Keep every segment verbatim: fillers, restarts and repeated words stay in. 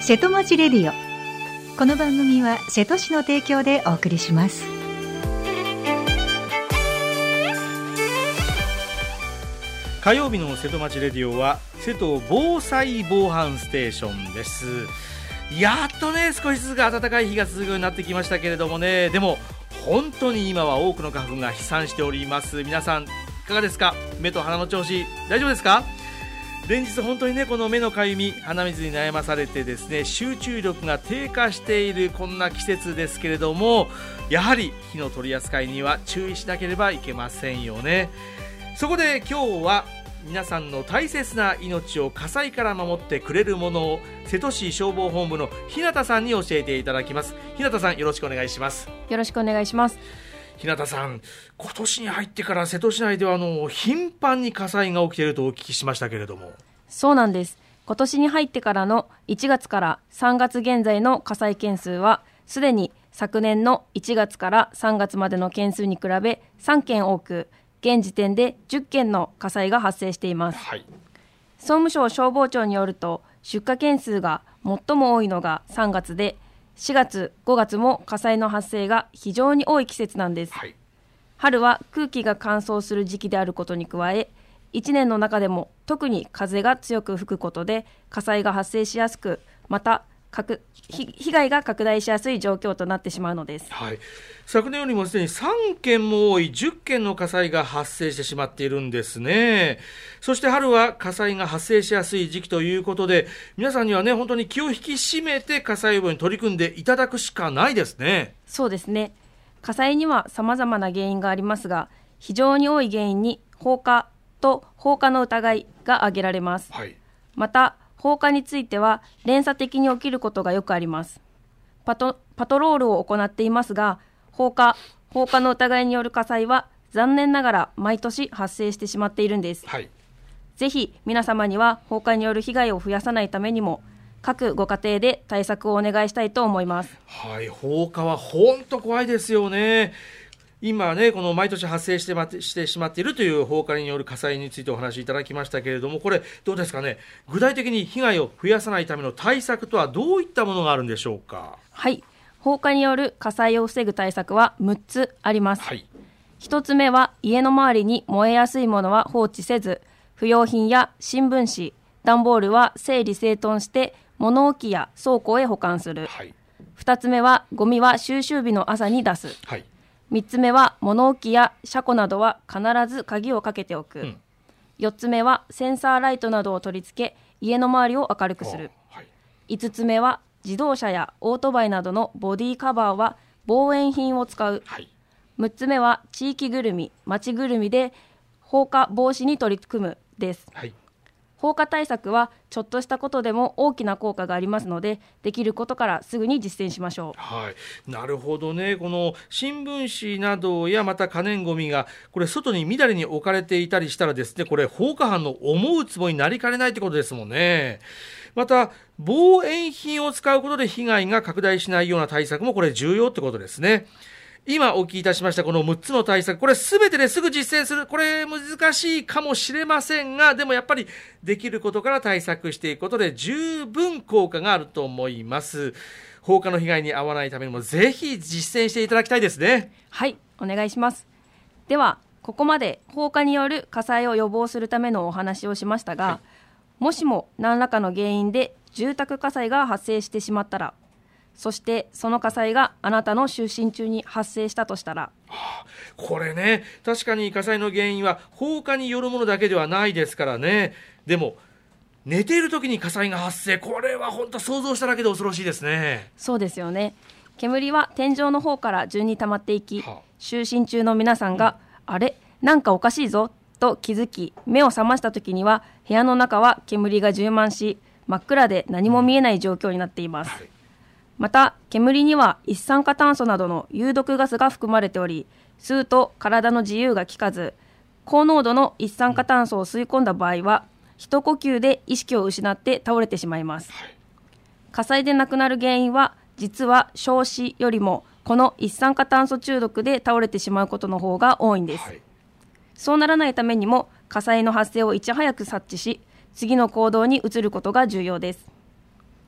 瀬戸町レディオ。この番組は瀬戸市の提供でお送りします。 火曜日の瀬戸町レディオは瀬戸防災防犯ステーションです。やっとね少しずつ暖かい日が続くようになってきましたけれどもね、でも本当に今は多くの花粉が飛散しております。皆さんいかがですか？目と鼻の調子大丈夫ですか？連日本当にねこの目のかゆみ、鼻水に悩まされてですね、集中力が低下しているこんな季節ですけれども、やはり火の取り扱いには注意しなければいけませんよね。そこで今日は皆さんの大切な命を火災から守ってくれるものを瀬戸市消防本部の日向さんに教えていただきます。日向さん、よろしくお願いします。 よろしくお願いします。 日向さん、今年に入ってから瀬戸市内ではあの頻繁に火災が起きているとお聞きしましたけれども。 そうなんです。今年に入ってからのいちがつからさんがつ現在の火災件数はすでに昨年のいちがつからさんがつまでの件数に比べさんけん多く、現時点でじゅっけんの火災が発生しています、はい、総務省消防庁によると出火件数が最も多いのがさんがつで、しがつごがつも火災の発生が非常に多い季節なんです、はい、春は空気が乾燥する時期であることに加え、いちねんの中でも特に風が強く吹くことで火災が発生しやすく、また被害が拡大しやすい状況となってしまうのです、 はい、昨年よりもすでにさんけんも多いじゅっけんの火災が発生してしまっているんですね。そして春は火災が発生しやすい時期ということで、皆さんにはね本当に気を引き締めて火災予防に取り組んでいただくしかないですね。 そうですね。火災には様々な原因がありますが、非常に多い原因に放火と放火の疑いが挙げられます、はい、また放火については連鎖的に起きることがよくあります。パト、パトロールを行っていますが、放火、放火の疑いによる火災は残念ながら毎年発生してしまっているんです、はい、ぜひ皆様には放火による被害を増やさないためにも各ご家庭で対策をお願いしたいと思います。 はい、放火は本当怖いですよね。今ねこの毎年発生して、ま、してしまっているという放火による火災についてお話しいただきましたけれども、これどうですかね。具体的に被害を増やさないための対策とはどういったものがあるんでしょうか。 はい、放火による火災を防ぐ対策はむっつあります、はい、ひとつめは家の周りに燃えやすいものは放置せず、不用品や新聞紙、段ボールは整理整頓して物置や倉庫へ保管する、はい、ふたつめはゴミは収集日の朝に出す、はい、みっつめは物置や車庫などは必ず鍵をかけておく、うん、よっつめはセンサーライトなどを取り付け家の周りを明るくする、はい、いつつめは自動車やオートバイなどのボディカバーは防煙品を使う、はい、むっつめは地域ぐるみ、町ぐるみで放火防止に取り組むです、はい、放火対策はちょっとしたことでも大きな効果がありますので、できることからすぐに実践しましょう。 はい、なるほどね。この新聞紙などやまた可燃ごみがこれ外にみだりに置かれていたりしたらですね、これ放火犯の思うつぼになりかねないということですもんね。また防煙品を使うことで被害が拡大しないような対策もこれ重要ってことですね。今お聞きいたしましたこのむっつの対策、これすべてですぐ実践する、これ難しいかもしれませんが、でもやっぱりできることから対策していくことで十分効果があると思います。放火の被害に遭わないためにもぜひ実践していただきたいですね。 はい、お願いします。ではここまで放火による火災を予防するためのお話をしましたが、はい、もしも何らかの原因で住宅火災が発生してしまったら、そしてその火災があなたの就寝中に発生したとしたら、 はあ、これね確かに火災の原因は放火によるものだけではないですからね。でも寝ている時に火災が発生、これは本当想像しただけで恐ろしいですね。 そうですよね。煙は天井の方から順に溜まっていき、はあ、就寝中の皆さんが、うん、あれなんかおかしいぞと気づき目を覚ました時には部屋の中は煙が充満し真っ暗で何も見えない状況になっています、はい。また煙には一酸化炭素などの有毒ガスが含まれており、吸うと体の自由が利かず、高濃度の一酸化炭素を吸い込んだ場合は一呼吸で意識を失って倒れてしまいます、はい、火災で亡くなる原因は実は焼死よりもこの一酸化炭素中毒で倒れてしまうことの方が多いんです、はい、そうならないためにも火災の発生をいち早く察知し次の行動に移ることが重要です。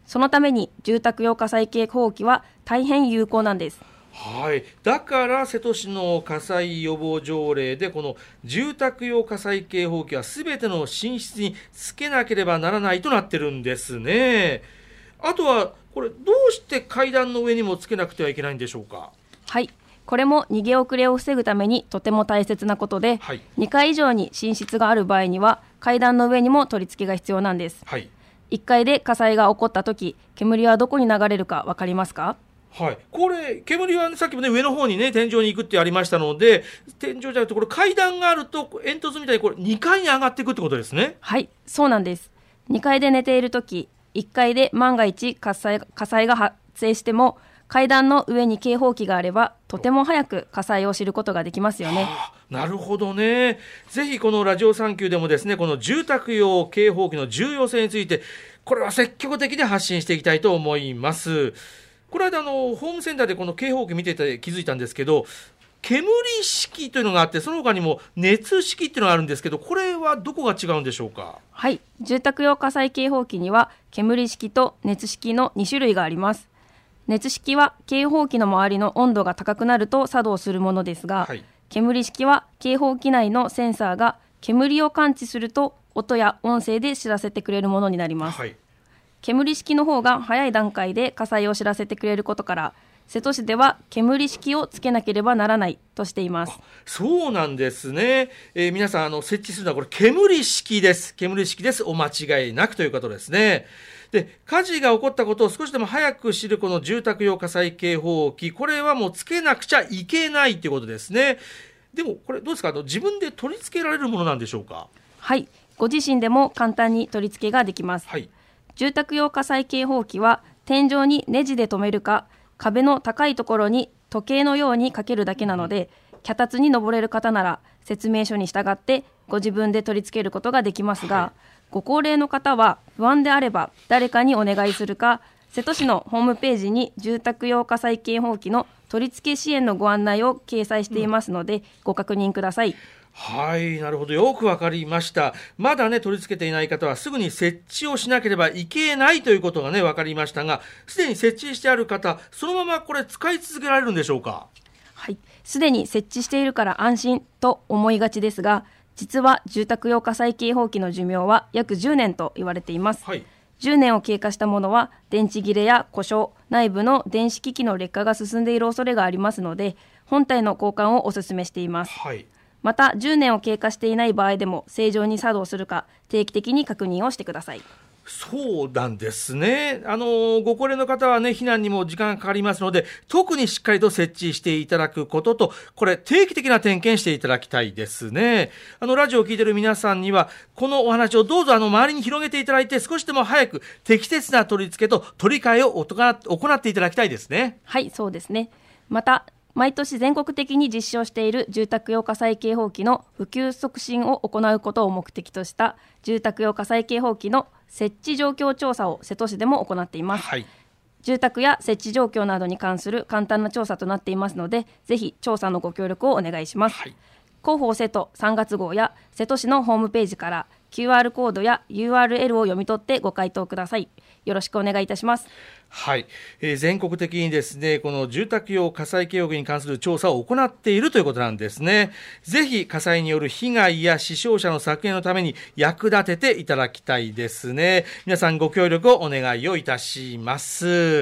そのために住宅用火災警報器は大変有効なんです。 はい、だから瀬戸市の火災予防条例でこの住宅用火災警報器はすべての寝室につけなければならないとなってるんですね。あとはこれどうして階段の上にもつけなくてはいけないんでしょうか。 はい、これも逃げ遅れを防ぐためにとても大切なことで、はい、にかい以上に寝室がある場合には階段の上にも取り付けが必要なんです。はい、いっかいで火災が起こったとき、煙はどこに流れるか分かりますか。 はい、これ煙は、ね、さっきも、ね、上の方に、ね、天井に行くってありましたので、天井じゃなくてこれ階段があると煙突みたいにこれにかいに上がっていくってことですね。 はい、そうなんです。にかいで寝ているとき、いっかいで万が一火災、火災が発生しても階段の上に警報器があればとても早く火災を知ることができますよね。 はあ、なるほどね。ぜひこのラジオサンキューでもですね、この住宅用警報器の重要性についてこれは積極的に発信していきたいと思います。この間あのホームセンターでこの警報器見てて気づいたんですけど、煙式というのがあって、その他にも熱式というのがあるんですけど、これはどこが違うんでしょうか。 はい、住宅用火災警報器には煙式と熱式のに種類があります。熱式は警報器の周りの温度が高くなると作動するものですが、はい、煙式は警報器内のセンサーが煙を感知すると音や音声で知らせてくれるものになります。はい、煙式の方が早い段階で火災を知らせてくれることから、瀬戸市では煙式をつけなければならないとしています。 そうなんですね。えー、皆さんあの設置するのはこれ煙式です。煙式です。お間違いなくということですね。で、火事が起こったことを少しでも早く知るこの住宅用火災警報器、これはもうつけなくちゃいけないということですね。でもこれどうですか、あの自分で取り付けられるものなんでしょうか。 はい、ご自身でも簡単に取り付けができます。はい、住宅用火災警報器は天井にネジで留めるか、壁の高いところに時計のようにかけるだけなので、脚立に登れる方なら説明書に従ってご自分で取り付けることができますが、はい、ご高齢の方は不安であれば誰かにお願いするか、瀬戸市のホームページに住宅用火災警報器の取り付け支援のご案内を掲載していますので、うん、ご確認ください。 はい、なるほど、よくわかりました。まだね取り付けていない方はすぐに設置をしなければいけないということがねわかりましたが、すでに設置してある方、そのままこれ使い続けられるんでしょうか。 はい、すでに設置しているから安心と思いがちですが、実は住宅用火災警報器の寿命は約じゅうねんと言われています。はい、じゅうねんを経過したものは電池切れや故障、内部の電子機器の劣化が進んでいる恐れがありますので、本体の交換をお勧めしています。はい、またじゅうねんを経過していない場合でも正常に作動するか定期的に確認をしてください。 そうなんですね。あのご高齢の方はね避難にも時間がかかりますので、特にしっかりと設置していただくことと、これ定期的な点検していただきたいですね。あのラジオを聞いている皆さんにはこのお話をどうぞあの周りに広げていただいて、少しでも早く適切な取り付けと取り替えを行っていただきたいですね。 はい、そうですね。また毎年全国的に実施をしている住宅用火災警報器の普及促進を行うことを目的とした住宅用火災警報器の設置状況調査を瀬戸市でも行っています。はい、住宅や設置状況などに関する簡単な調査となっていますので、ぜひ調査のご協力をお願いします。はい、広報瀬戸さんがつ号や瀬戸市のホームページから キューアール コードや ユーアールエル を読み取ってご回答ください。よろしくお願いいたします。 はい、えー、全国的にですねこの住宅用火災警報器に関する調査を行っているということなんですね。ぜひ火災による被害や死傷者の削減のために役立てていただきたいですね。皆さんご協力をお願いをいたします。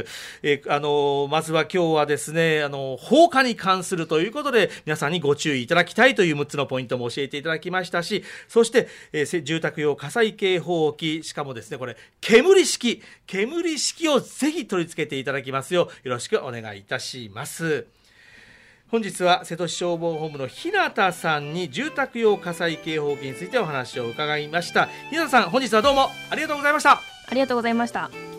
えー、あのまずは今日はですねあの放火に関するということで皆さんにご注意いただきたいというむっつのポイントも教えていただきましたし、そして、えー、住宅用火災警報器、しかもですねこれ煙式煙式をぜひ取り付けていただきますようよろしくお願いいたします。本日は瀬戸市消防本部の日向さんに住宅用火災警報器についてお話を伺いました。日向さん、本日はどうもありがとうございました。 ありがとうございました。